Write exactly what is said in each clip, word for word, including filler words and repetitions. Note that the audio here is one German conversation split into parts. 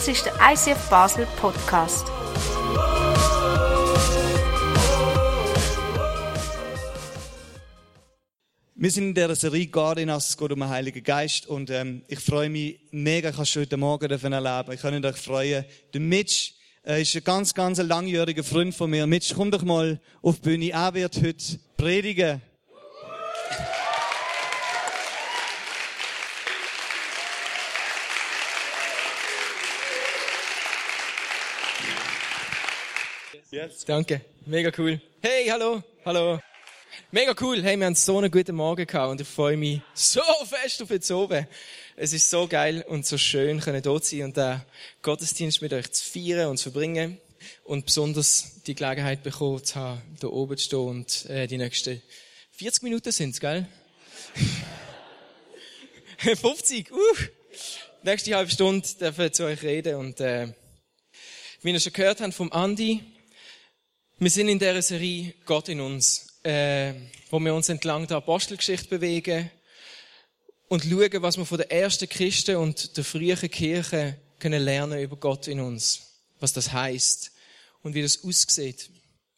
Das ist der I C F Basel Podcast. Wir sind in dieser Serie Gardinas, es geht um den Heiligen Geist und ähm, ich freue mich mega, ich kann es schon heute Morgen erleben. Ich kann mich freuen. Der Mitch äh, ist ein ganz, ganz langjähriger Freund von mir. Mitch, komm doch mal auf die Bühne. Er wird heute predigen. Yes. Danke, mega cool. Hey, hallo, hallo. Mega cool, hey, wir haben so einen guten Morgen gehabt und ich freue mich so fest auf jetzt oben. Es ist so geil und so schön, können dort sein und den Gottesdienst mit euch zu feiern und zu verbringen und besonders die Gelegenheit bekommen zu haben, da oben zu stehen und äh, die nächsten vierzig Minuten sind's, gell? fünfzig, uh! Nächste halbe Stunde dürfen wir zu euch reden und äh, wie ihr schon gehört habt vom Andi, wir sind in dieser Serie Gott in uns, äh, wo wir uns entlang der Apostelgeschichte bewegen und schauen, was wir von den ersten Christen und der frühen Kirche können lernen über Gott in uns, was das heisst und wie das aussieht.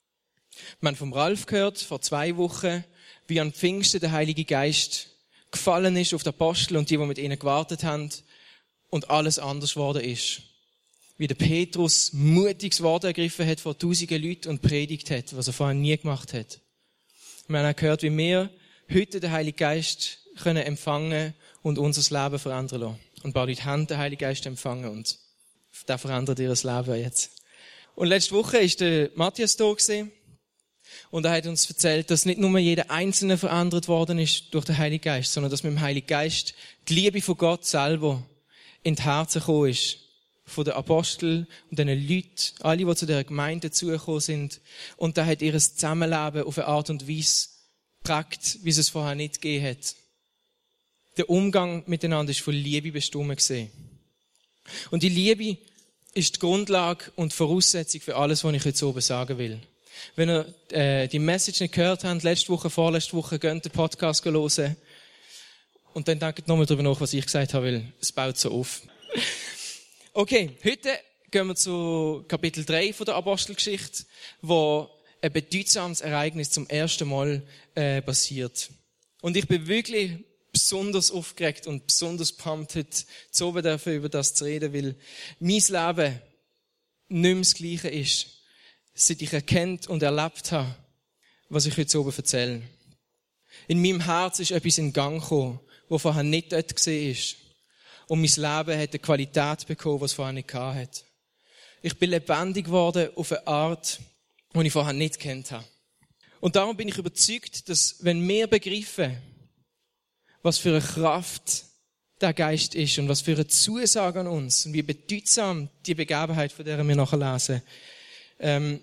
Wir haben vom Ralf gehört, vor zwei Wochen, wie an Pfingsten der Heilige Geist gefallen ist auf die Apostel und die, die mit ihnen gewartet haben und alles anders geworden ist. Wie der Petrus mutiges Wort ergriffen hat vor tausenden Leuten und predigt hat, was er vorher nie gemacht hat. Wir haben auch gehört, wie wir heute den Heiligen Geist können empfangen und unser Leben verändern lassen. Und ein paar Leute haben den Heiligen Geist empfangen und der verändert ihr Leben jetzt. Und letzte Woche ist der Matthias da gewesen und er hat uns erzählt, dass nicht nur jeder Einzelne verändert worden ist durch den Heiligen Geist, sondern dass mit dem Heiligen Geist die Liebe von Gott selber in die Herzen gekommen ist. Von den Aposteln und den Leuten, alle, die zu der Gemeinde dazugekommen sind. Und da hat ihr Zusammenleben auf eine Art und Weise geprägt, wie es es vorher nicht gegeben hat. Der Umgang miteinander ist von Liebe bestimmt gewesen. Und die Liebe ist die Grundlage und Voraussetzung für alles, was ich jetzt oben sagen will. Wenn ihr äh, die Message nicht gehört habt, letzte Woche, vorletzte Woche, könnt ihr den Podcast hören. Und dann denkt nochmal darüber nach, was ich gesagt habe, weil es baut so auf. Okay, heute gehen wir zu Kapitel drei von der Apostelgeschichte, wo ein bedeutsames Ereignis zum ersten Mal äh, passiert. Und ich bin wirklich besonders aufgeregt und besonders pumped, heute zu oben dürfen, über das zu reden, weil mein Leben nicht mehr das Gleiche ist, seit ich erkannt und erlebt habe, was ich heute oben erzähle. In meinem Herz ist etwas in Gang gekommen, was vorher nicht dort gesehen ist. Und mein Leben hat eine Qualität bekommen, was es vorher nicht hatte. Ich bin lebendig geworden auf eine Art, die ich vorher nicht kennt habe. Und darum bin ich überzeugt, dass wenn wir begreifen, was für eine Kraft der Geist ist und was für eine Zusage an uns und wie bedeutsam die Begebenheit, von der wir nachher lesen, ähm,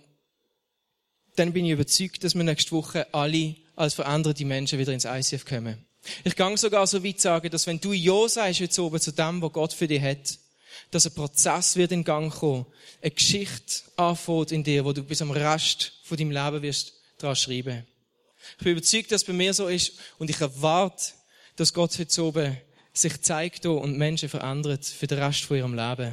dann bin ich überzeugt, dass wir nächste Woche alle als veränderte Menschen wieder ins I C F kommen. Ich kann sogar so weit sagen, dass wenn du Ja sagst jetzt oben zu dem, was Gott für dich hat, dass ein Prozess wird in Gang kommen, eine Geschichte anfängt in dir, wo du bis am Rest von deinem Leben wirst dran schreiben. Ich bin überzeugt, dass es bei mir so ist und ich erwarte, dass Gott heute oben sich zeigt und Menschen verändert für den Rest von ihrem Leben.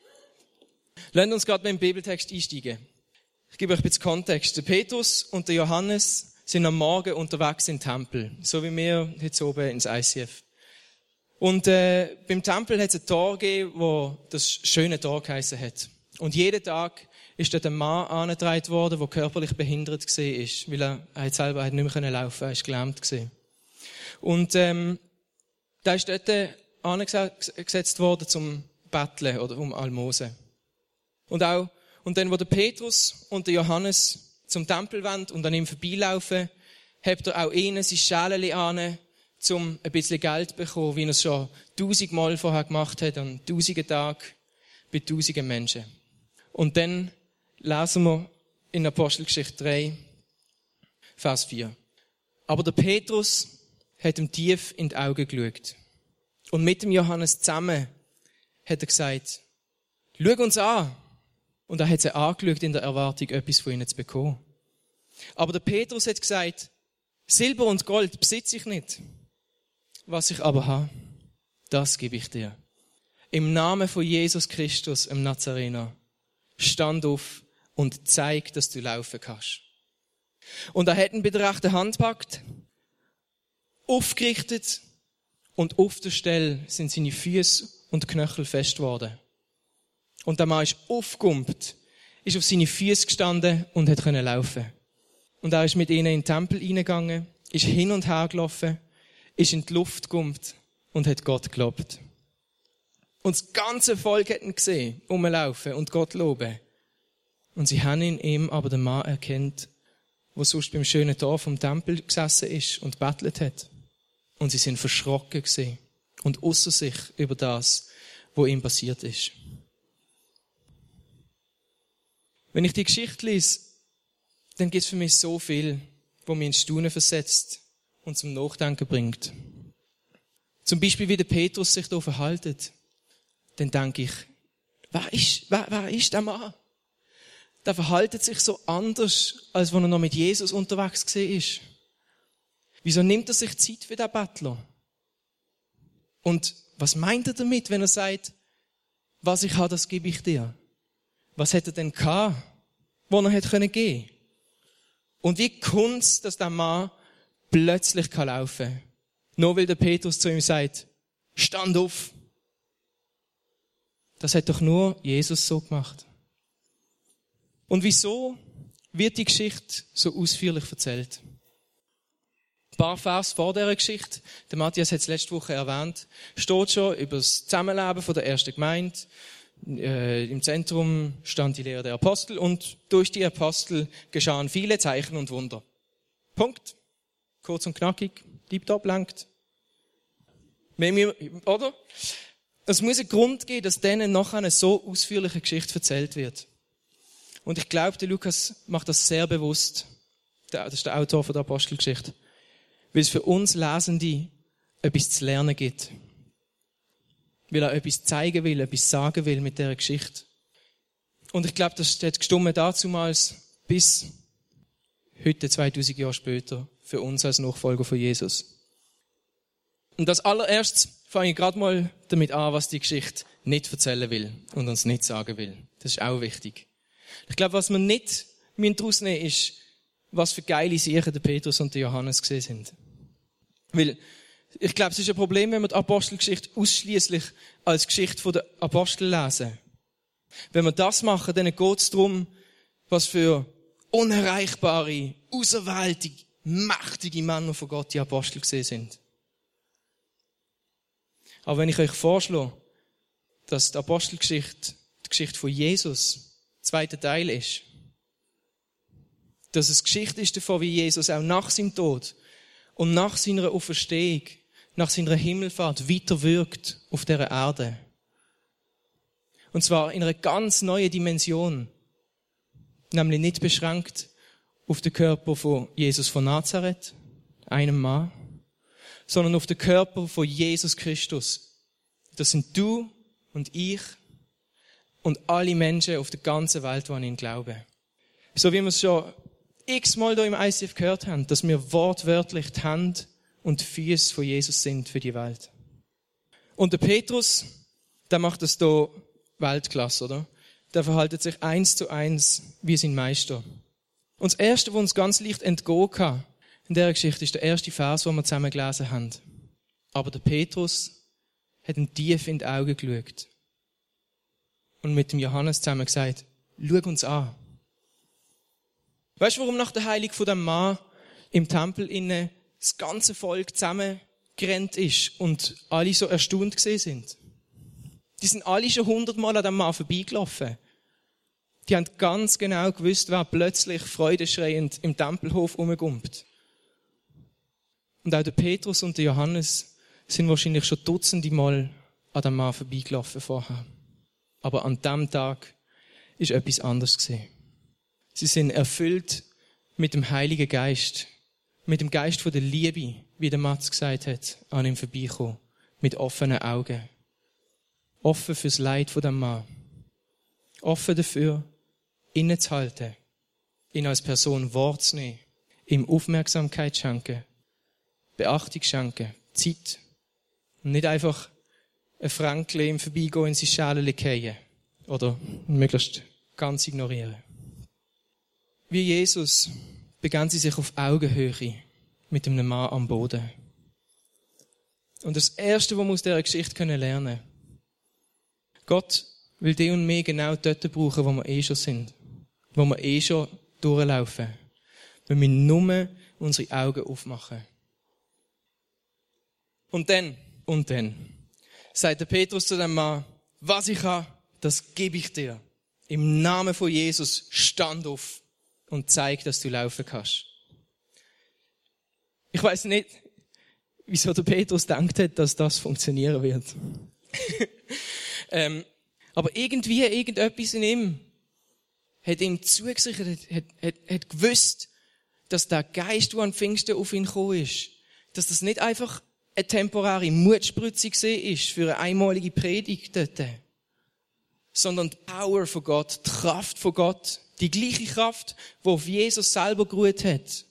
Lasst uns gerade mit dem Bibeltext einsteigen. Ich gebe euch ein bisschen Kontext. Der Petrus und der Johannes sind am Morgen unterwegs im Tempel, so wie wir heute oben ins I C F. Und äh, beim Tempel hat es ein Tor gegeben, wo das schöne Tor geheissen hat. Und jeden Tag ist dort ein Mann angetragen worden, der körperlich behindert war, weil er, er hat selber hat nicht mehr laufen konnte, er war gelähmt gewesen. Und ähm, da ist dort angesetzt worden zum Betteln oder um Almosen. Und auch und dann, wo der Petrus und der Johannes zum Tempel wollen und an ihm vorbeilaufen, habt ihr auch ihnen sein Schälchen an, um ein bisschen Geld zu bekommen, wie er es schon tausendmal vorher gemacht hat, an tausenden Tagen bei tausenden Menschen. Und dann lesen wir in Apostelgeschichte drei, Vers vier. Aber der Petrus hat ihm tief in die Augen geschaut. Und mit dem Johannes zusammen hat er gesagt, schau uns an. Und er hat sie angeschaut in der Erwartung, etwas von ihnen zu bekommen. Aber der Petrus hat gesagt, Silber und Gold besitze ich nicht. Was ich aber habe, das gebe ich dir. im Namen von Jesus Christus, dem Nazarener, stand auf und zeig, dass du laufen kannst. Und er hat ihn bei der rechten Hand gepackt, aufgerichtet und auf der Stelle sind seine Füße und Knöchel fest geworden. Und der Mann ist aufgekumpelt, ist auf seine Füße gestanden und hat können laufen. Und er ist mit ihnen in den Tempel reingegangen, ist hin und her gelaufen, ist in die Luft gekumpelt und hat Gott gelobt. Und das ganze Volk hat ihn gesehen, rumlaufen und Gott loben. Und sie haben in ihm aber den Mann erkannt, der sonst beim schönen Tor vom Tempel gesessen ist und bettelt hat. Und sie sind verschrocken gewesen und ausser sich über das, was ihm passiert ist. Wenn ich die Geschichte lese, dann gibt es für mich so viel, was mich in Staunen versetzt und zum Nachdenken bringt. Zum Beispiel, wie der Petrus sich da verhaltet. Dann denke ich, wer ist, wer, wer ist der Mann? Der verhaltet sich so anders, als wenn er noch mit Jesus unterwegs war. Wieso nimmt er sich Zeit für den Bettler? Und was meint er damit, wenn er sagt, was ich habe, das gebe ich dir? Was hätte er denn gehabt, wo er hätte geben können? Und wie kommt es, dass der Mann plötzlich laufen kann? Nur weil der Petrus zu ihm sagt, stand auf. Das hat doch nur Jesus so gemacht. Und wieso wird die Geschichte so ausführlich erzählt? Ein paar Vers vor dieser Geschichte, der Matthias hat es letzte Woche erwähnt, steht schon über das Zusammenleben von der ersten Gemeinde. Äh, Im Zentrum stand die Lehre der Apostel und durch die Apostel geschahen viele Zeichen und Wunder. Punkt. Kurz und knackig, tiptop langt. Oder? Es muss einen Grund geben, dass denen nachher eine so ausführliche Geschichte erzählt wird. Und ich glaube, der Lukas macht das sehr bewusst. Das ist der Autor von der Apostelgeschichte. Weil es für uns Lesende etwas zu lernen gibt. Weil er etwas zeigen will, etwas sagen will mit dieser Geschichte. Und ich glaube, das steht gestummen dazumals bis heute, zweitausend Jahre später, für uns als Nachfolger von Jesus. Und als allererstes fange ich gerade mal damit an, was die Geschichte nicht erzählen will und uns nicht sagen will. Das ist auch wichtig. Ich glaube, was wir nicht daraus nehmen, ist, was für geile Sachen der Petrus und der Johannes gesehen sind. Weil, ich glaube, es ist ein Problem, wenn wir die Apostelgeschichte ausschließlich als Geschichte der Apostel lesen. Wenn wir das machen, dann geht es darum, was für unerreichbare, auserwählte, mächtige Männer von Gott die Apostel gesehen sind. Aber wenn ich euch vorschlage, dass die Apostelgeschichte die Geschichte von Jesus, zweiter Teil ist, dass es Geschichte ist davon, wie Jesus auch nach seinem Tod und nach seiner Auferstehung, nach seiner Himmelfahrt weiterwirkt auf dieser Erde. Und zwar in einer ganz neuen Dimension. Nämlich nicht beschränkt auf den Körper von Jesus von Nazareth, einem Mann, sondern auf den Körper von Jesus Christus. Das sind du und ich und alle Menschen auf der ganzen Welt, die an ihn glauben. So wie wir es schon x-mal hier im I C F gehört haben, dass wir wortwörtlich die Hände und die Füße von Jesus sind für die Welt. Und der Petrus, der macht das hier Weltklasse, oder? Der verhaltet sich eins zu eins wie sein Meister. Und das Erste, was uns ganz leicht entgehen kann in dieser Geschichte, ist der erste Vers, den wir zusammen gelesen haben. Aber der Petrus hat ihm tief in die Augen geschaut und mit dem Johannes zusammen gesagt, schau uns an. Weißt du, warum nach der Heiligung von dem Mann im Tempel innen das ganze Volk zusammengerannt ist und alle so erstaunt gesehen sind? Die sind alle schon hundertmal an dem Mann vorbeigelaufen. Die haben ganz genau gewusst, wer plötzlich freudeschreiend im Tempelhof rumgumpt. Und auch der Petrus und der Johannes sind wahrscheinlich schon dutzende Mal an dem Mann vorbeigelaufen vorher. Aber an dem Tag ist etwas anderes gewesen. Sie sind erfüllt mit dem Heiligen Geist, mit dem Geist von der Liebe, wie der Mats gesagt hat, an ihm vorbeikommen, mit offenen Augen. Offen fürs Leid von dem Mann. Offen dafür, innezuhalten, ihn als Person wahrzunehmen, ihm Aufmerksamkeit schenken, Beachtung schenken, Zeit. Und nicht einfach ein Fränkli im Vorbeigehen in seine Schale fallen. Oder möglichst ganz ignorieren. Wie Jesus begann sie sich auf Augenhöhe mit einem Mann am Boden. Und das Erste, was wir aus dieser Geschichte lernen können, Gott will dich und mich genau dort brauchen, wo wir eh schon sind. Wo wir eh schon durchlaufen. Wir müssen nur unsere Augen aufmachen. Und dann, und dann, sagt der Petrus zu dem Mann, was ich habe, das gebe ich dir. Im Namen von Jesus, stand auf und zeig, dass du laufen kannst. Ich weiss nicht, wieso der Petrus gedacht hat, dass das funktionieren wird. ähm, aber irgendwie, irgendetwas in ihm hat ihm zugesichert, hat, hat, hat gewusst, dass der Geist, der an Pfingsten auf ihn gekommen ist, dass das nicht einfach eine temporäre Mutspritze ist für eine einmalige Predigt dort, sondern die Power von Gott, die Kraft von Gott, die gleiche Kraft, die auf Jesus selber geruht hat.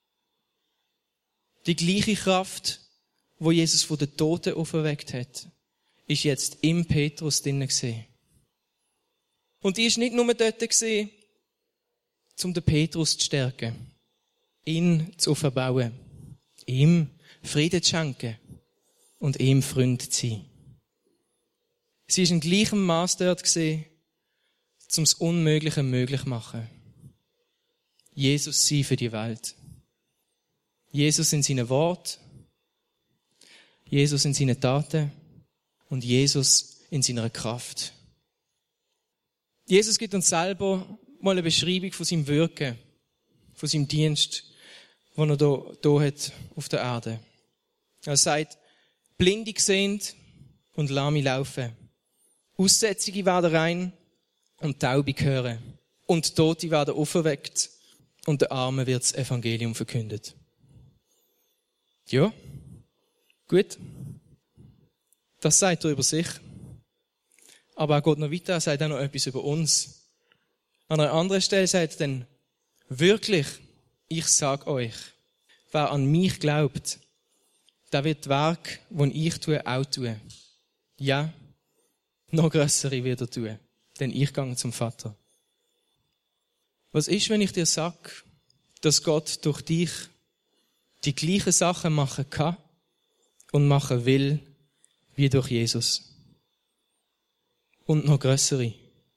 Die gleiche Kraft, wo Jesus von den Toten auferweckt hat, ist jetzt im Petrus drinnen gesehen. Und die ist nicht nur dort gesehen, um den Petrus zu stärken, ihn zu verbauen, ihm Frieden zu schenken und ihm Freund zu sein. Sie ist in gleichem Maß dort gesehen, um das Unmögliche möglich zu machen. Jesus sein für die Welt. Jesus in seinen Worten, Jesus in seinen Taten und Jesus in seiner Kraft. Jesus gibt uns selber mal eine Beschreibung von seinem Wirken, von seinem Dienst, den er hier, hier hat auf der Erde. Er sagt, Blinde sehen und Lahme laufen. Aussätzige werden rein und Taube hören. Und Tote werden auferweckt und den Armen wird das Evangelium verkündet. Ja, gut. Das sagt er über sich. Aber er geht noch weiter, er sagt auch noch etwas über uns. An einer anderen Stelle sagt er dann, wirklich, ich sag euch, wer an mich glaubt, der wird das Werk, das ich tue, auch tun. Ja, noch grössere wird er tun, denn ich gehe zum Vater. Was ist, wenn ich dir sag, dass Gott durch dich die gleichen Sachen machen kann und machen will, wie durch Jesus? Und noch grössere.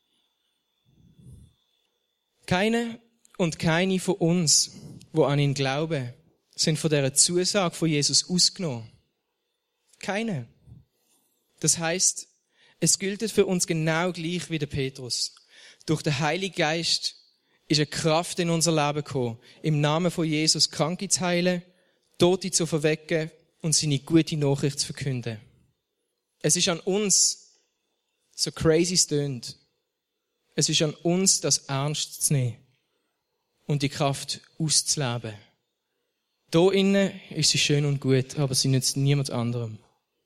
Keine und keine von uns, die an ihn glauben, sind von dieser Zusage von Jesus ausgenommen. Keine. Das heisst, es gilt für uns genau gleich wie der Petrus. Durch den Heiligen Geist ist eine Kraft in unser Leben gekommen, im Namen von Jesus Kranke zu heilen, Tote zu verwecken und seine gute Nachricht zu verkünden. Es ist an uns, so crazy es tönt, es ist an uns, das ernst zu nehmen und die Kraft auszuleben. Da innen ist sie schön und gut, aber sie nützt niemand anderem.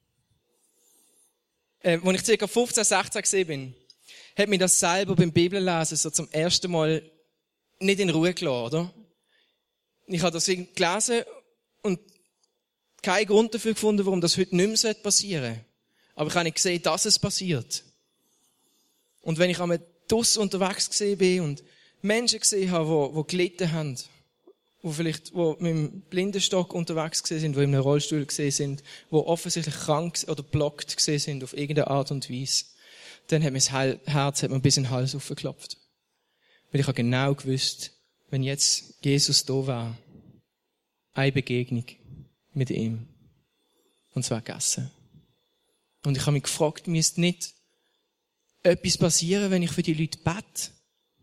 Äh, als ich ca. fünfzehn, sechzehn gesehen bin, hat mich das selber beim Bibellesen so zum ersten Mal nicht in Ruhe gelassen, oder? Ich habe das gelesen und keinen Grund dafür gefunden, warum das heute nicht mehr passieren sollte. Aber ich habe nicht gesehen, dass es passiert. Und wenn ich einmal draussen unterwegs gesehen bin und Menschen gesehen habe, die, die gelitten haben, die vielleicht wo mit dem Blindenstock unterwegs gewesen sind, die in einem Rollstuhl gesehen sind, die offensichtlich krank oder blockt gesehen sind auf irgendeine Art und Weise, dann hat mein Herz hat mir bis in den Hals aufgeklopft. Weil ich habe genau gewusst, wenn jetzt Jesus da war, eine Begegnung mit ihm. Und zwar gegessen. Und ich habe mich gefragt, müsste nicht etwas passieren, wenn ich für die Leute bete?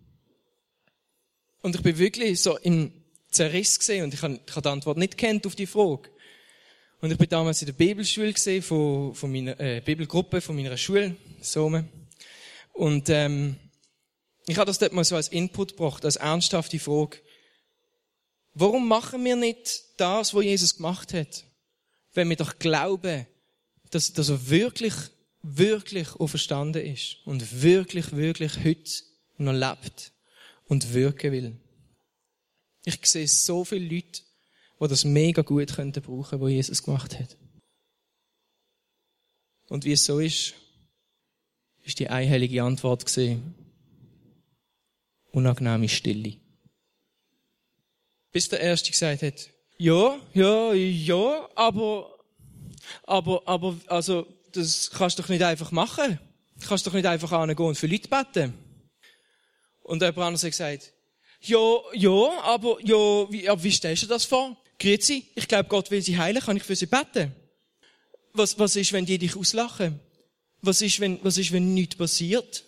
Und ich bin wirklich so im Zerriss gesehen und ich habe, ich habe die Antwort nicht gekannt auf die Frage. Und ich bin damals in der Bibelschule gesehen von, von meiner äh, Bibelgruppe von meiner Schule, so. Und ähm, ich habe das dort mal so als Input gebracht, als ernsthafte Frage. Warum machen wir nicht das, was Jesus gemacht hat, wenn wir doch glauben, dass, dass er wirklich, wirklich auferstanden ist und wirklich, wirklich heute noch lebt und wirken will? Ich sehe so viele Leute, die das mega gut könnten brauchen, was Jesus gemacht hat. Und wie es so ist, ist die einhellige Antwort gewesen, unangenehme Stille. Bis der Erste gesagt hat, ja, ja, ja, aber, aber, aber, also, das kannst du doch nicht einfach machen. Du kannst doch nicht einfach hingehen und für Leute beten. Und der andere hat gesagt, ja, ja, aber, ja, wie, aber wie stellst du das vor? Grüezi, ich glaube, Gott will sie heilen, kann ich für sie beten? Was, was ist, wenn die dich auslachen? Was ist, wenn, was ist, wenn nichts passiert?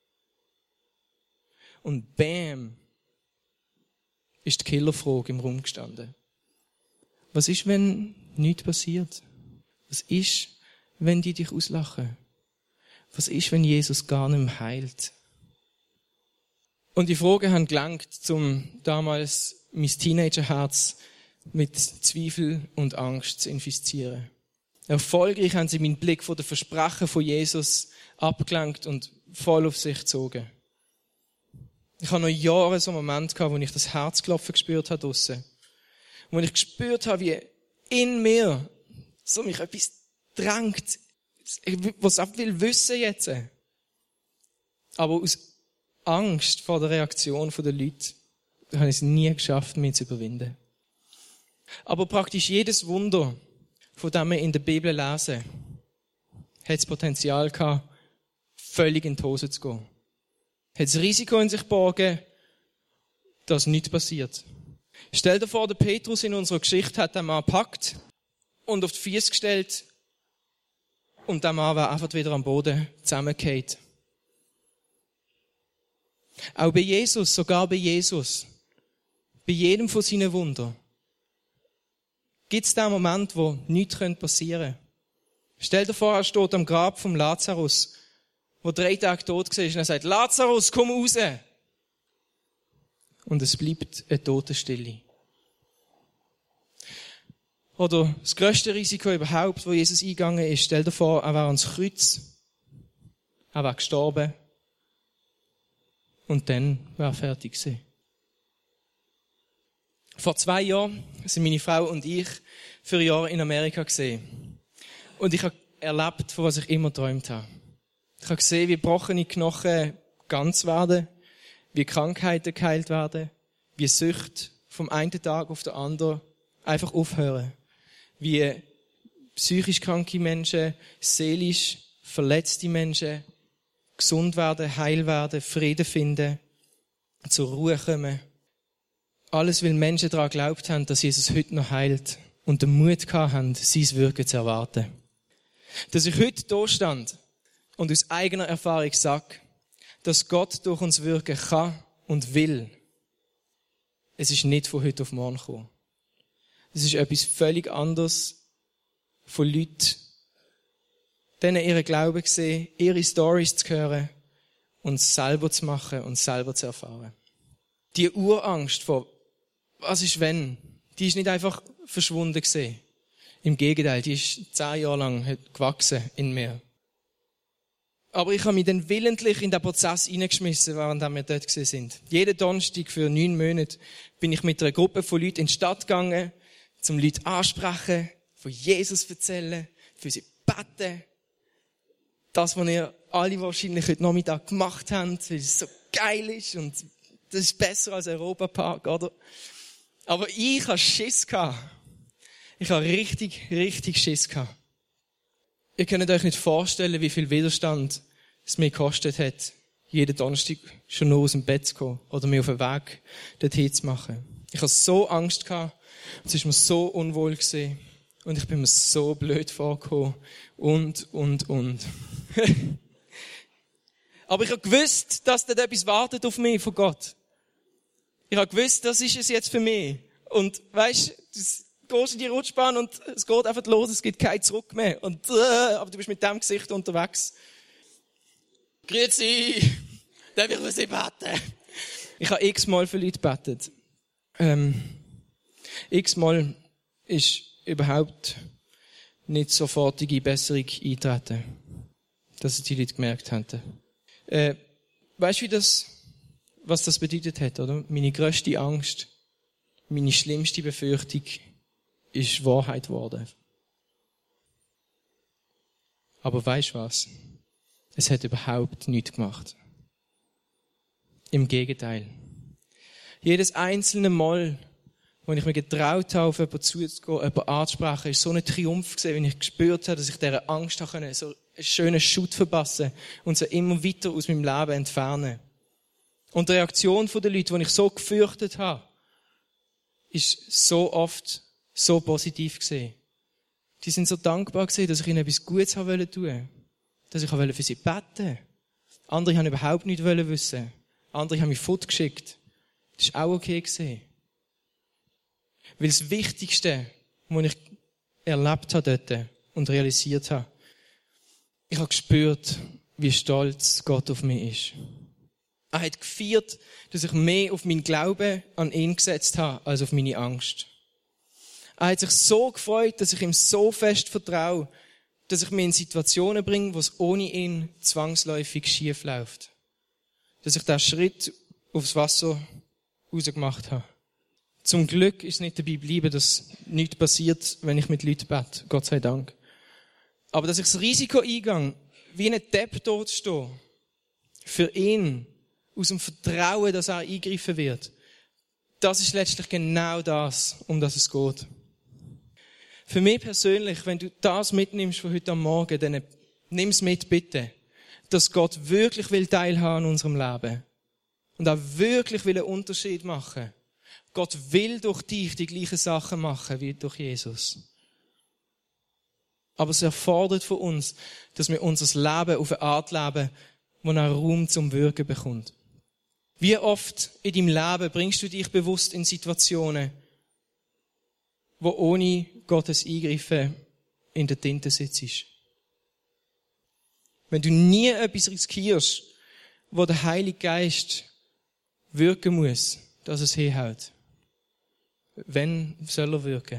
Und bam, ist die Killerfrage im Raum gestanden. Was ist, wenn nichts passiert? Was ist, wenn die dich auslachen? Was ist, wenn Jesus gar nicht mehr heilt? Und die Fragen haben gelangt, zum damals mein Teenagerherz mit Zweifel und Angst zu infizieren. Erfolgreich haben sie meinen Blick von den Versprechen von Jesus abgelenkt und voll auf sich gezogen. Ich habe noch Jahre so einen Moment gehabt, wo ich das Herzklopfen gespürt habe draussen. Wo ich gespürt habe, wie in mir so mich etwas drängt, was ich will wissen jetzt. Aber aus Angst vor der Reaktion der Leute habe ich es nie geschafft, mich zu überwinden. Aber praktisch jedes Wunder, von dem wir in der Bibel lesen, hat das Potenzial gehabt, völlig in die Hose zu gehen. Hat das Risiko in sich geborgen, dass nichts passiert. Stell dir vor, der Petrus in unserer Geschichte hat den Mann gepackt und auf die Füße gestellt und der Mann war einfach wieder am Boden zusammengefallen. Auch bei Jesus, sogar bei Jesus, bei jedem von seinen Wundern, gibt es den Moment, wo nichts passieren könnte. Stell dir vor, er steht am Grab vom Lazarus, wo drei Tage tot war, und er sagt, Lazarus, komm raus! Und es bleibt eine Totenstille. Oder das grösste Risiko überhaupt, wo Jesus eingegangen ist, stell dir vor, er war ans Kreuz, er war gestorben, und dann war er fertig gewesen. Vor zwei Jahren sind meine Frau und ich für ein Jahr in Amerika gesehen. Und ich habe erlebt, von was ich immer geträumt habe. Ich habe gesehen, wie gebrochene Knochen ganz werden, wie Krankheiten geheilt werden, wie Süchte vom einen Tag auf den anderen einfach aufhören. Wie psychisch kranke Menschen, seelisch verletzte Menschen gesund werden, heil werden, Frieden finden, zur Ruhe kommen. Alles, weil Menschen daran geglaubt haben, dass Jesus heute noch heilt und den Mut gehabt haben, sein Wirken zu erwarten. Dass ich heute da stand und aus eigener Erfahrung sage, dass Gott durch uns wirken kann und will. Es ist nicht von heute auf morgen gekommen. Es ist etwas völlig anderes von Leuten, denen ihren Glauben zu sehen, ihre Storys zu hören und es selber zu machen und selber zu erfahren. Die Urangst vor, was ist wenn, die ist nicht einfach verschwunden gewesen. Im Gegenteil, die ist zehn Jahre lang gewachsen in mir. Aber ich habe mich dann willentlich in den Prozess hineingeschmissen, während wir dort gewesen sind. Jeden Donnerstag für neun Monate bin ich mit einer Gruppe von Leuten in die Stadt gegangen, zum Leute ansprechen, von Jesus erzählen, für sie beten. Das, was ihr alle wahrscheinlich heute Nachmittag gemacht habt, weil es so geil ist und das ist besser als Europapark, oder? Aber ich hatte Schiss gehabt. Ich habe richtig, richtig Schiss gehabt. Ihr könnt euch nicht vorstellen, wie viel Widerstand es mir gekostet hat, jeden Donnerstag schon nur aus dem Bett zu kommen oder mir auf den Weg dorthin zu machen. Ich hatte so Angst gehabt, es ist mir so unwohl gewesen und ich bin mir so blöd vorgekommen und, und, und. Aber ich habe gewusst, dass dort etwas wartet auf mich von Gott. Ich habe gewusst, das ist es jetzt für mich. Und weisst, du gehst in die Rutschbahn und es geht einfach los, es gibt kein Zurück mehr. Und, äh, aber du bist mit dem Gesicht unterwegs. Grüezi, darf ich für Sie beten? Ich habe x-mal für Leute gebetet. Ähm, x-mal ist überhaupt nicht sofortige Besserung eintreten, dass es die Leute gemerkt haben. Äh, weißt du, wie das, was das bedeutet hat, oder? Meine grösste Angst, meine schlimmste Befürchtung ist Wahrheit geworden. Aber weisst du was? Es hat überhaupt nichts gemacht. Im Gegenteil. Jedes einzelne Mal, wo ich mir getraut habe, auf jemanden zuzugehen, jemanden anzusprechen, ist so ein Triumph gewesen, wenn ich gespürt habe, dass ich dieser Angst habe können, so einen schönen Schutt verpassen und sie immer weiter aus meinem Leben entfernen. Und die Reaktion der Leute, die ich so gefürchtet habe, ist so oft so positiv gewesen. Die sind so dankbar gewesen, dass ich ihnen etwas Gutes haben wollte, dass ich für sie beten wollte. Andere haben überhaupt nicht wissen. Andere haben mich fortgeschickt. Das war auch okay gewesen. Weil das Wichtigste, was ich erlebt habe dort und realisiert habe, ich habe gespürt, wie stolz Gott auf mich ist. Er hat gefeiert, dass ich mehr auf meinen Glauben an ihn gesetzt habe, als auf meine Angst. Er hat sich so gefreut, dass ich ihm so fest vertraue, dass ich mich in Situationen bringe, wo es ohne ihn zwangsläufig schief läuft. Dass ich den Schritt aufs Wasser rausgemacht habe. Zum Glück ist es nicht dabei geblieben, dass nichts passiert, wenn ich mit Leuten bete. Gott sei Dank. Aber dass ich das Risiko eingehe, wie ein Depp dort stehe, für ihn, aus dem Vertrauen, dass er eingreifen wird, das ist letztlich genau das, um das es geht. Für mich persönlich, wenn du das mitnimmst von heute am Morgen, dann nimm es mit, bitte. Dass Gott wirklich will teilhaben an unserem Leben. Und auch wirklich will einen Unterschied machen. Gott will durch dich die gleichen Sachen machen wie durch Jesus. Aber es erfordert von uns, dass wir unser Leben auf eine Art leben, wo er Raum zum Wirken bekommt. Wie oft in deinem Leben bringst du dich bewusst in Situationen, wo ohne Gottes Eingreifen in der Tinte sitzt? Wenn du nie etwas riskierst, wo der Heilige Geist wirken muss, dass es hinhaut. Wenn soll er wirken?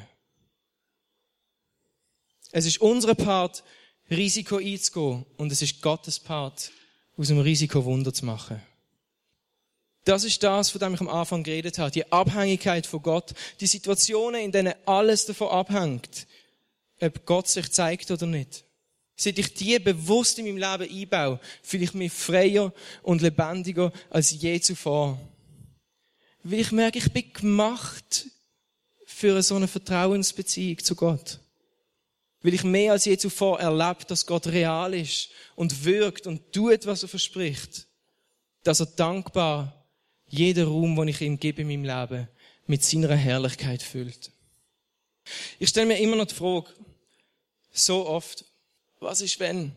Es ist unser Part, Risiko einzugehen, und es ist Gottes Part, aus dem Risiko Wunder zu machen. Das ist das, von dem ich am Anfang geredet habe. Die Abhängigkeit von Gott. Die Situationen, in denen alles davon abhängt, ob Gott sich zeigt oder nicht. Seit ich die bewusst in meinem Leben einbaue, fühle ich mich freier und lebendiger als je zuvor. Weil ich merke, ich bin gemacht für so eine Vertrauensbeziehung zu Gott. Weil ich mehr als je zuvor erlebe, dass Gott real ist und wirkt und tut, was er verspricht. Dass er dankbar jeden Raum, den ich ihm gebe in meinem Leben, mit seiner Herrlichkeit füllt. Ich stelle mir immer noch die Frage, so oft, was ist wenn?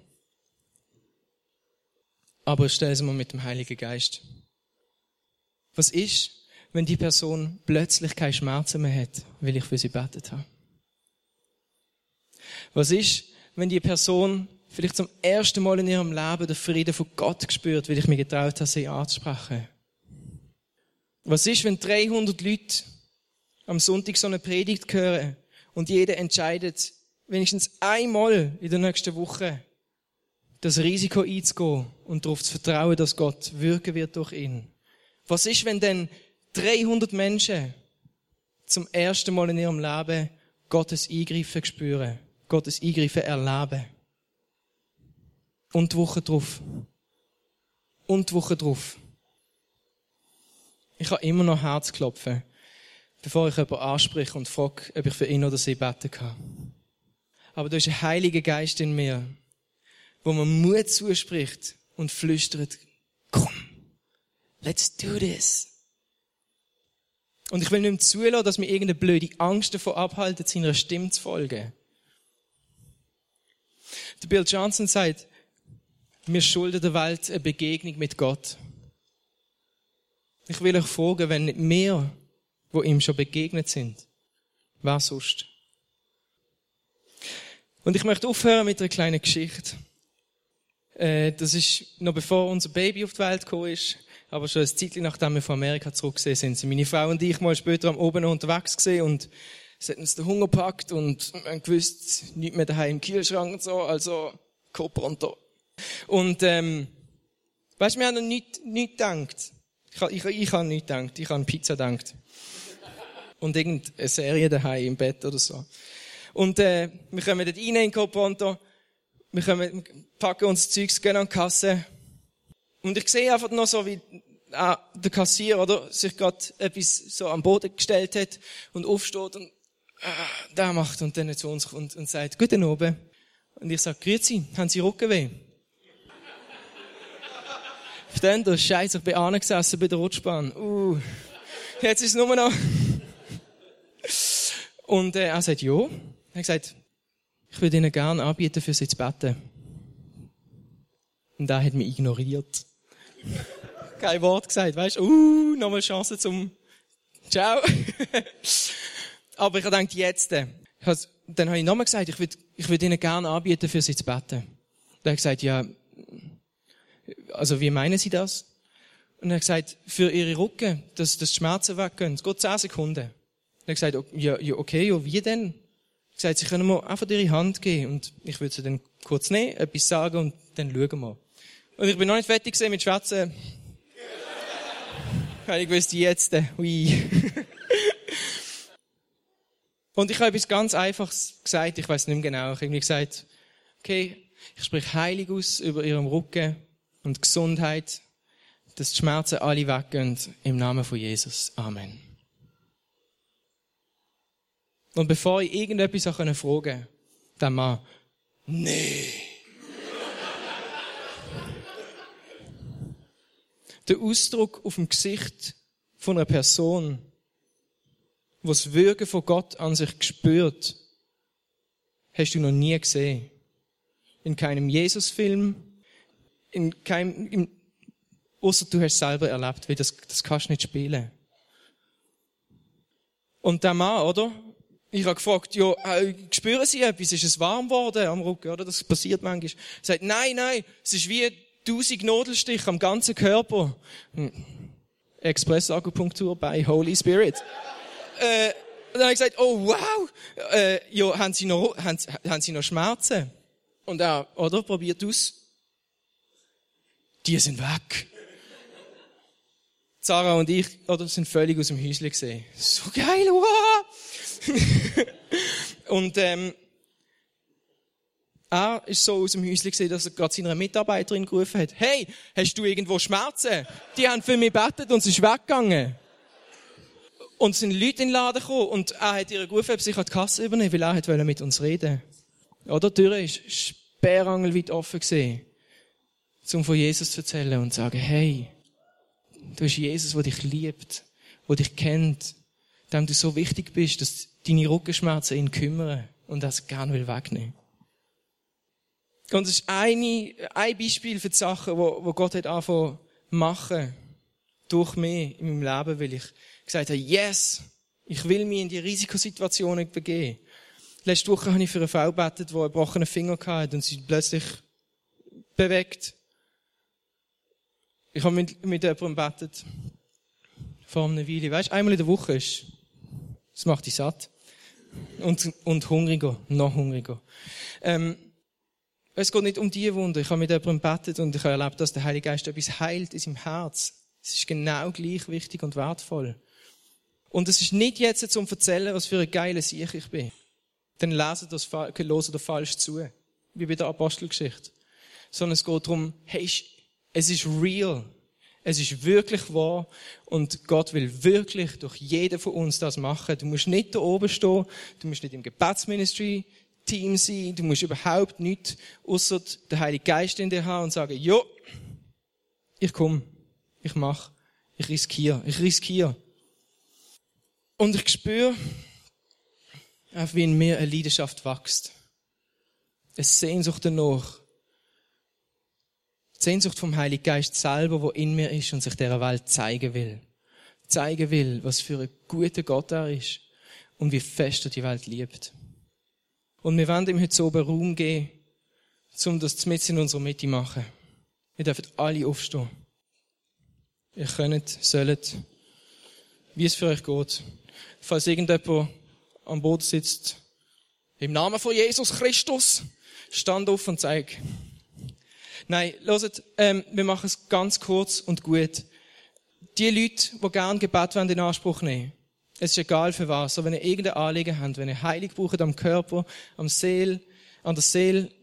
Aber ich stelle es mir mit dem Heiligen Geist. Was ist, wenn die Person plötzlich keine Schmerzen mehr hat, weil ich für sie gebetet habe? Was ist, wenn die Person vielleicht zum ersten Mal in ihrem Leben den Frieden von Gott spürt, weil ich mich getraut habe, sie anzusprechen? Was ist, wenn dreihundert Leute am Sonntag so eine Predigt hören und jeder entscheidet, wenigstens einmal in der nächsten Woche das Risiko einzugehen und darauf zu vertrauen, dass Gott wirken wird durch ihn? Was ist, wenn dann dreihundert Menschen zum ersten Mal in ihrem Leben Gottes Eingreifen spüren, Gottes Eingreifen erleben? Und die Woche drauf. Und die Woche drauf. Ich habe immer noch Herzklopfen, bevor ich jemanden anspreche und frage, ob ich für ihn oder sie beten kann. Aber da ist ein Heiliger Geist in mir, wo man Mut zuspricht und flüstert, komm, let's do this. Und ich will nicht mehr zulassen, dass mir irgendeine blöde Angst davon abhalten, seiner Stimme zu folgen. Der Bill Johnson sagt, wir schulden der Welt eine Begegnung mit Gott. Ich will euch fragen, wenn nicht wir, wo ihm schon begegnet sind, wer sonst? Und ich möchte aufhören mit einer kleinen Geschichte. Äh, das ist noch bevor unser Baby auf die Welt gekommen ist, aber schon ein Zeitchen nachdem wir von Amerika zurückgesehen sind, sind meine Frau und ich mal später am Oben unterwegs gewesen und es hat uns den Hunger gepackt und wir haben gewusst, nichts mehr daheim im Kühlschrank und so, also Kopronto. Und ähm, weißt du, wir haben noch nicht, nicht gedacht. Ich, ich, ich habe nicht gedacht, ich habe an Pizza gedacht. Und irgendeine Serie daheim im Bett oder so. Und äh, wir kommen dort rein in Kopronto wir kommen, packen uns Zeugs, gehen an die Kasse. Und ich sehe einfach noch so, wie ah, der Kassier, oder, sich gerade etwas so am Boden gestellt hat und aufsteht und ah, da macht und dann zu uns und, und sagt, guten Abend. Und ich sage, grüezi, haben Sie Rückenweh? Verstehen Sie? Scheiße, ich bin angesessen bei der Rutschbahn. Uh, jetzt ist es nur noch. Und äh, er sagt, ja. Er hat gesagt, ich würde Ihnen gerne anbieten, für Sie zu beten. Und er hat mich ignoriert. Kein Wort gesagt, weißt du? Uh, nochmal Chance zum Ciao. Aber ich habe gedacht, jetzt. Dann habe ich nochmal gesagt, ich würde, ich würde Ihnen gerne anbieten, für Sie zu beten. Dann hat er gesagt, ja, also wie meinen Sie das? Und er hat gesagt, für Ihre Rücken, dass, dass die Schmerzen weggehen. Es geht zehn Sekunden. Er hat gesagt, ja, ja, okay, ja, wie denn? Er hat gesagt, Sie können mir einfach Ihre Hand geben und ich würde sie dann kurz nehmen, etwas sagen und dann schauen wir. Und ich bin noch nicht fertig gewesen mit Schwätzen. Ich wusste jetzt, ui. Und ich habe etwas ganz Einfaches gesagt, ich weiß nicht mehr genau. Ich habe gesagt, okay, ich spreche heilig aus über Ihrem Rücken und Gesundheit, dass die Schmerzen alle weggehen, im Namen von Jesus. Amen. Und bevor ich irgendetwas auch fragen konnte, der Mann, nee. Der Ausdruck auf dem Gesicht von einer Person, die das Wirken von Gott an sich spürt, hast du noch nie gesehen. In keinem Jesus-Film, in keinem, im, ausser du hast es selber erlebt, weil das, das kannst du nicht spielen. Und der Mann, oder? Ich habe gefragt, ja, äh, spüren Sie etwas? Ist es warm geworden am Rücken, oder? Das passiert manchmal. Er sagt, nein, nein, es ist wie tausend Nadelstiche am ganzen Körper. Hm. Express-Akupunktur bei Holy Spirit. äh, dann habe ich gesagt, oh wow, äh, ja, haben Sie noch, haben, haben Sie noch Schmerzen? Und er, oder? Probiert aus. Die sind weg. Sarah und ich, oder, sind völlig aus dem Häuschen gesehen. So geil, wow! Und, ähm, er ist so aus dem Häuschen gesehen, dass er gerade seiner Mitarbeiterin gerufen hat, hey, hast du irgendwo Schmerzen? Die haben für mich gebetet und sie ist weggegangen. Und es sind Leute in den Laden gekommen und er hat ihr gerufen, ob sie die Kasse übernehmen, weil er wollte mit uns reden. Oder die Tür ist sperrangelweit offen gewesen, um von Jesus zu erzählen und zu sagen, hey, du hast Jesus, der dich liebt, der dich kennt, dem du so wichtig bist, dass deine Rückenschmerzen ihn kümmern und das gerne will wegnehmen. Und das ist eine, ein Beispiel für die Sachen, wo, wo Gott hat angefangen zu machen, durch mich in meinem Leben, weil ich gesagt habe, yes, ich will mich in die Risikosituationen begeben. Letzte Woche habe ich für eine Frau gebetet, die einen gebrochenen Finger hatte und sie plötzlich bewegt. Ich habe mit, mit jemandem gebetet, vor einer Weile. Weißt du, einmal in der Woche ist, das macht dich satt. Und, und hungriger, noch hungriger. Ähm, es geht nicht um diese Wunder. Ich habe mit jemandem gebetet und ich habe erlebt, dass der Heilige Geist etwas heilt in seinem Herz. Es ist genau gleich wichtig und wertvoll. Und es ist nicht jetzt zum Erzählen, was für ein geiler Sieg ich bin. Dann lesen das, hören oder falsch zu. Wie bei der Apostelgeschichte. Sondern es geht darum, hey, es ist real. Es ist wirklich wahr. Und Gott will wirklich durch jeden von uns das machen. Du musst nicht da oben stehen. Du musst nicht im Gebetsministry Team sein. Du musst überhaupt nichts, ausser den Heiligen Geist in dir haben und sagen, jo, ich komme. Ich mache. Ich riskiere. Ich riskiere. Und ich spüre, wie in mir eine Leidenschaft wächst. Eine Sehnsucht danach. Die Sehnsucht vom Heiligen Geist selber, wo in mir ist und sich dieser Welt zeigen will. Zeigen will, was für ein guter Gott er ist und wie fest er die Welt liebt. Und wir wollen ihm heute so einen Raum geben, um das mitten in unserer Mitte zu machen. Wir dürfen alle aufstehen. Ihr könnt, sollt, wie es für euch geht. Falls irgendjemand am Boden sitzt, im Namen von Jesus Christus, stand auf und zeig. Nein, hört, ähm, wir machen es ganz kurz und gut. Die Leute, die gerne Gebet wollen, in Anspruch nehmen, es ist egal für was, so wenn ihr irgendein Anliegen habt, wenn ihr Heilung braucht am Körper, am Seele, an der Seele,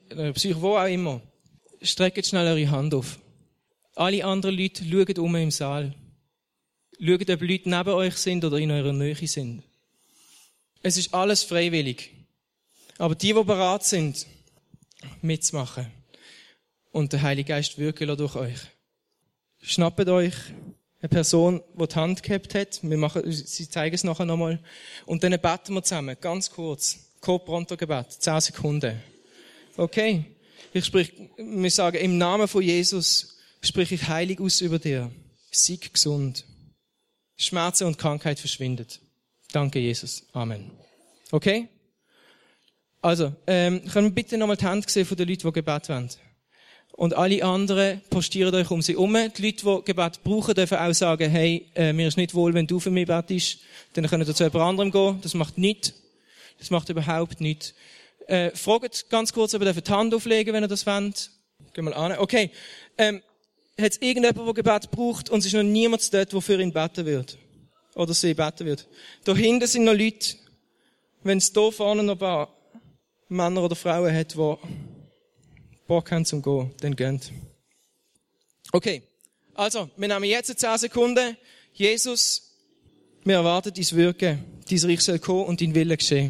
einer Psyche, wo auch immer. Streckt schnell eure Hand auf. Alle anderen Leute schauen um im Saal. Schaut, ob Leute neben euch sind oder in eurer Nähe sind. Es ist alles freiwillig. Aber die, die bereit sind, mitzumachen und der Heilige Geist wirken lassen durch euch. Schnappt euch eine Person, die die Hand gehabt hat. Wir machen, sie zeigen es nachher nochmal. Und dann beten wir zusammen, ganz kurz. Co-Pronto-Gebet, zehn Sekunden. Okay? Ich sprich, wir sagen, im Namen von Jesus sprich ich heilig aus über dir. Sei gesund. Schmerzen und Krankheit verschwindet. Danke, Jesus. Amen. Okay? Also, ähm, können wir bitte nochmal die Hand sehen von den Leuten, die Gebet wollen? Und alle anderen postieren euch um sie herum. Die Leute, die Gebet brauchen, dürfen auch sagen, hey, äh, mir ist nicht wohl, wenn du für mich betest. Dann können wir zu jemand anderem gehen. Das macht nichts. Das macht überhaupt nichts. Äh, fragt ganz kurz, ob ihr die Hand auflegen, wenn ihr das wollt. Geh mal an. Okay. Ähm, hat es irgendjemand, der Gebet braucht und es ist noch niemand dort, der für ihn beten wird? Oder sie beten wird? Da hinten sind noch Leute, wenn es da vorne noch ein paar Männer oder Frauen hat, die Bock haben zum Gehen, dann geht. Okay. Also, wir nehmen jetzt zehn Sekunden. Jesus, wir erwarten dein Wirken. Dein Reich soll kommen und dein Wille geschehen.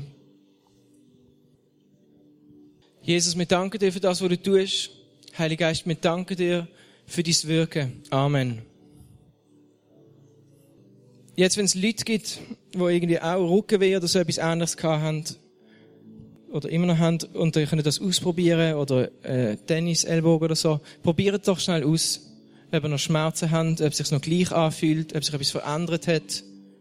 Jesus, wir danken dir für das, was du tust. Heiliger Geist, wir danken dir für dein Wirken. Amen. Jetzt, wenn es Leute gibt, die irgendwie auch Rückenweh oder so etwas Ähnliches gehabt haben, oder immer noch haben, und ihr könnt das ausprobieren, oder äh, Tennis-Ellbogen oder so, probiert doch schnell aus, ob ihr noch Schmerzen habt, ob es sich noch gleich anfühlt, ob sich etwas verändert hat.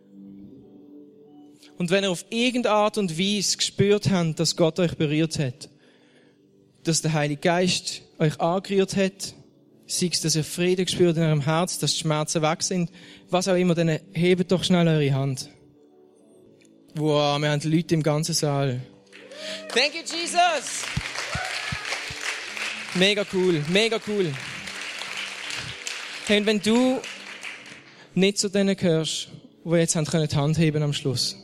Und wenn ihr auf irgendeine Art und Weise gespürt habt, dass Gott euch berührt hat, dass der Heilige Geist euch angerührt hat, sei es, dass ihr Frieden gespürt in eurem Herz, dass die Schmerzen weg sind, was auch immer, dann hebt doch schnell eure Hand. Wow, wir haben Leute im ganzen Saal. Thank you, Jesus! Mega cool, mega cool. Hey, und wenn du nicht zu denen gehörst, die jetzt haben können die Hand heben am Schluss.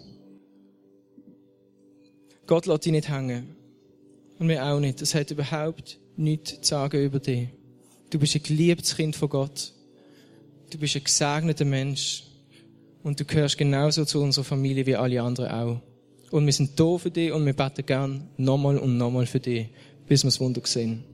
Gott lässt dich nicht hängen. Und wir auch nicht. Das hat überhaupt nichts zu sagen über dich. Du bist ein geliebtes Kind von Gott. Du bist ein gesegneter Mensch. Und du gehörst genauso zu unserer Familie wie alle anderen auch. Und wir sind da für dich und wir beten gern nochmal und nochmal für dich, bis wir das Wunder sehen.